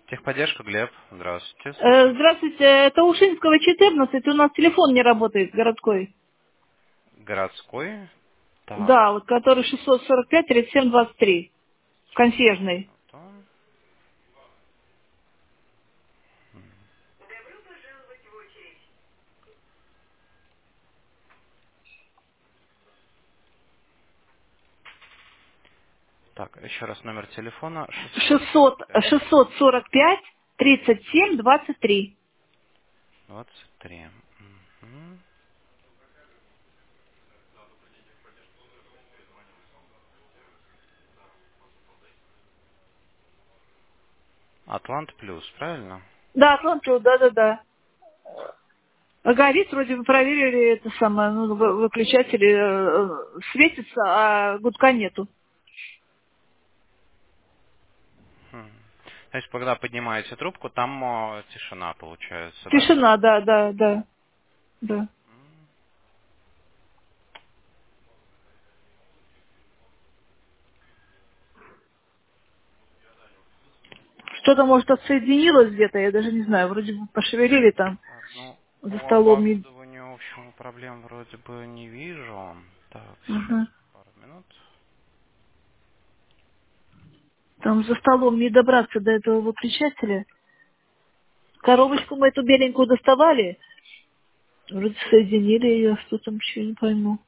Техподдержка, Глеб. Здравствуйте, слушаю. Здравствуйте, это Ушинского, 14, у нас телефон не работает, городской. Городской. Так, Да, вот который 645-37-23, одну консьержный. минуту. Так, еще раз номер телефона 645 645-37-23. 23. Мгм. Атлант Плюс, правильно? Да, Атланту, да-да-да. Горит, вроде бы проверили это самое, ну, выключатели светится, а гудка нету. Хм. То есть, когда поднимаете трубку, там тишина получается, да? Тишина, да. Что-то, может, отсоединилось где-то, я даже не знаю, вроде бы пошевелили там Так, ну, за по столом. оборудованию, в общем, проблем вроде бы не вижу. Так, сейчас, Ага. пару минут. Там за столом не добраться до этого выключателя. Коробочку мы эту беленькую доставали. Вроде соединили ее, что там еще не пойму.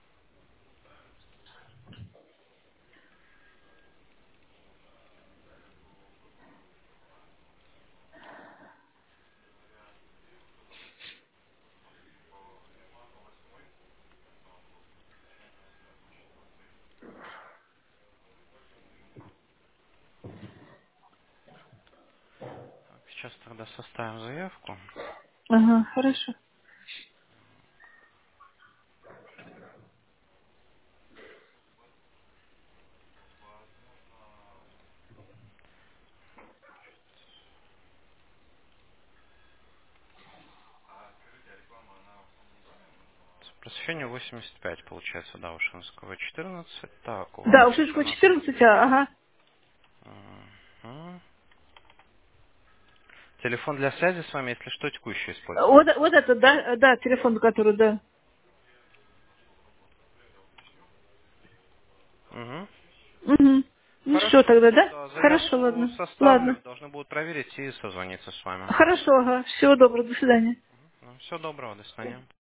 Так, сейчас тогда составим заявку. Ага, хорошо. Просвещение 85 получается, да, Ушинского 14. Так, у вас Да, уже у сколько нас... 14, ага. Мгм. Телефон для связи с вами, если что, текущий Вот, используется. вот это, да, телефон, который, да. Угу. Угу. Ну все Хорошо. тогда, да? Да, Хорошо, заявку ладно. Ладно. составлю, должны будут проверить и созвониться с вами. Хорошо, ага. Всего доброго, до свидания. Ну, всего доброго, до свидания.